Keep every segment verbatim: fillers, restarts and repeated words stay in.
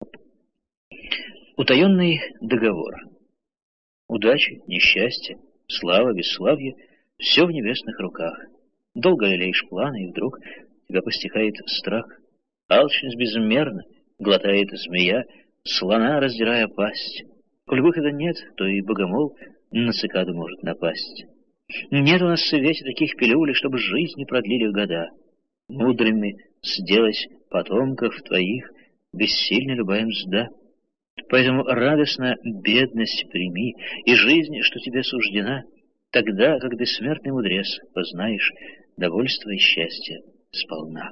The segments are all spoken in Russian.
Утаенный договор. Удачи, несчастье, слава, бесславие — все в небесных руках. Долго лелеешь планы, и вдруг тебя постигает страх. Алчность безмерна, глотает змея, слона раздирая пасть. Коль выхода нет, то и богомол на цикаду может напасть. Нет у нас в свете таких пилюлей, чтобы жизни продлили года. Мудрыми сделать потомков твоих бессильна любая мзда. Поэтому радостно бедность прими, и жизнь, что тебе суждена, тогда, как бессмертный мудрец, познаешь довольство и счастье сполна.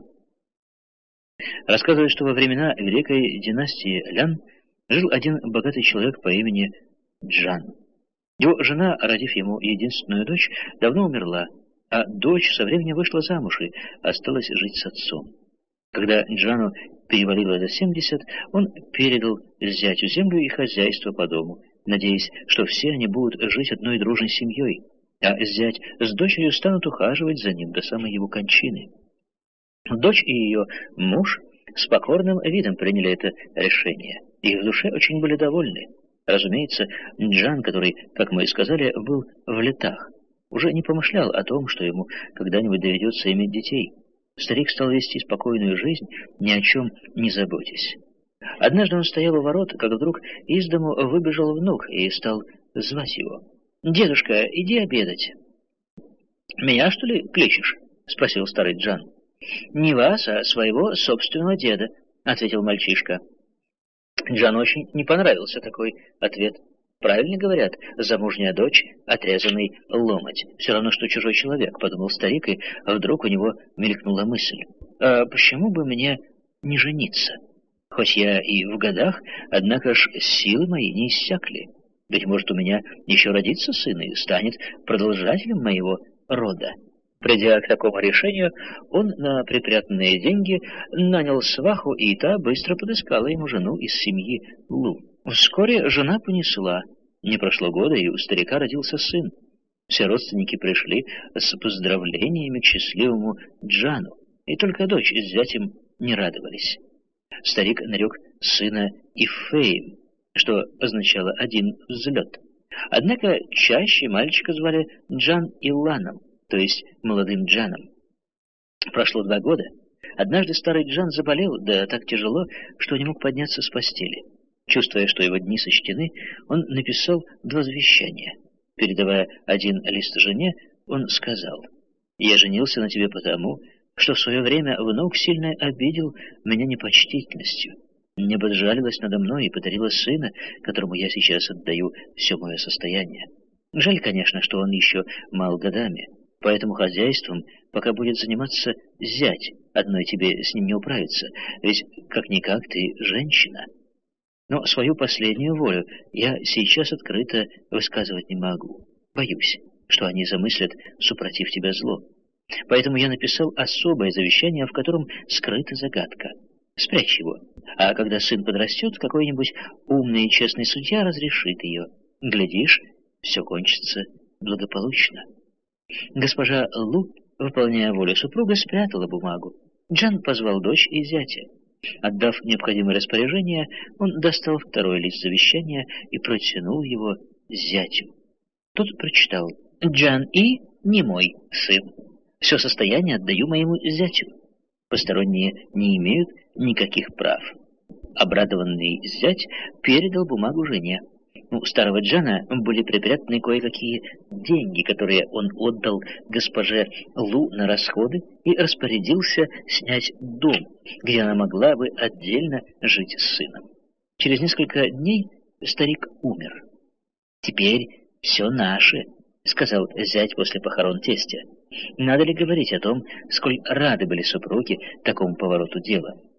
Рассказывают, что во времена великой династии Лян жил один богатый человек по имени Джан. Его жена, родив ему единственную дочь, давно умерла, а дочь со временем вышла замуж и осталась жить с отцом. Когда Джану перевалило за семьдесят, он передал зятю землю и хозяйство по дому, надеясь, что все они будут жить одной дружной семьей, а зять с дочерью станут ухаживать за ним до самой его кончины. Дочь и ее муж с покорным видом приняли это решение, и в душе очень были довольны. Разумеется, Джан, который, как мы и сказали, был в летах, уже не помышлял о том, что ему когда-нибудь доведется иметь детей. Старик стал вести спокойную жизнь, ни о чем не заботясь. Однажды он стоял у ворот, как вдруг из дому выбежал внук и стал звать его. «Дедушка, иди обедать». «Меня, что ли, кличешь?» — спросил старый Джан. «Не вас, а своего собственного деда», — ответил мальчишка. Джану очень не понравился такой ответ. «Правильно говорят, замужняя дочь — отрезанный ломоть. Все равно, что чужой человек», — подумал старик, и вдруг у него мелькнула мысль. «А почему бы мне не жениться? Хоть я и в годах, однако ж силы мои не иссякли. Быть может, у меня еще родится сын и станет продолжателем моего рода». Придя к такому решению, он на припрятанные деньги нанял сваху, и та быстро подыскала ему жену из семьи Лу. Вскоре жена понесла. Не прошло года, и у старика родился сын. Все родственники пришли с поздравлениями к счастливому Джану, и только дочь с зятем не радовались. Старик нарек сына Ифеем, что означало «один взлет». Однако чаще мальчика звали Джан Иланом, то есть молодым Джаном. Прошло два года. Однажды старый Джан заболел, да так тяжело, что не мог подняться с постели. Чувствуя, что его дни сочтены, он написал два завещания. Передавая один лист жене, он сказал: «Я женился на тебе потому, что в свое время внук сильно обидел меня непочтительностью. Небо сжалилось надо мной и подарило сына, которому я сейчас отдаю все мое состояние. Жаль, конечно, что он еще мал годами. Поэтому хозяйством пока будет заниматься зять, одной тебе с ним не управиться, ведь как-никак ты женщина. Но свою последнюю волю я сейчас открыто высказывать не могу. Боюсь, что они замыслят супротив тебя зло. Поэтому я написал особое завещание, в котором скрыта загадка. Спрячь его, а когда сын подрастет, какой-нибудь умный и честный судья разрешит ее. Глядишь, все кончится благополучно». Госпожа Лу, выполняя волю супруга, спрятала бумагу. Джан позвал дочь и зятя. Отдав необходимое распоряжение, он достал второй лист завещания и протянул его зятю. Тот прочитал: «Джан И не мой сын. Все состояние отдаю моему зятю. Посторонние не имеют никаких прав». Обрадованный зять передал бумагу жене. У старого Джана были припрятаны кое-какие деньги, которые он отдал госпоже Лу на расходы, и распорядился снять дом, где она могла бы отдельно жить с сыном. Через несколько дней старик умер. «Теперь все наше», — сказал зять после похорон тестя. Надо ли говорить о том, сколь рады были супруги такому повороту дела?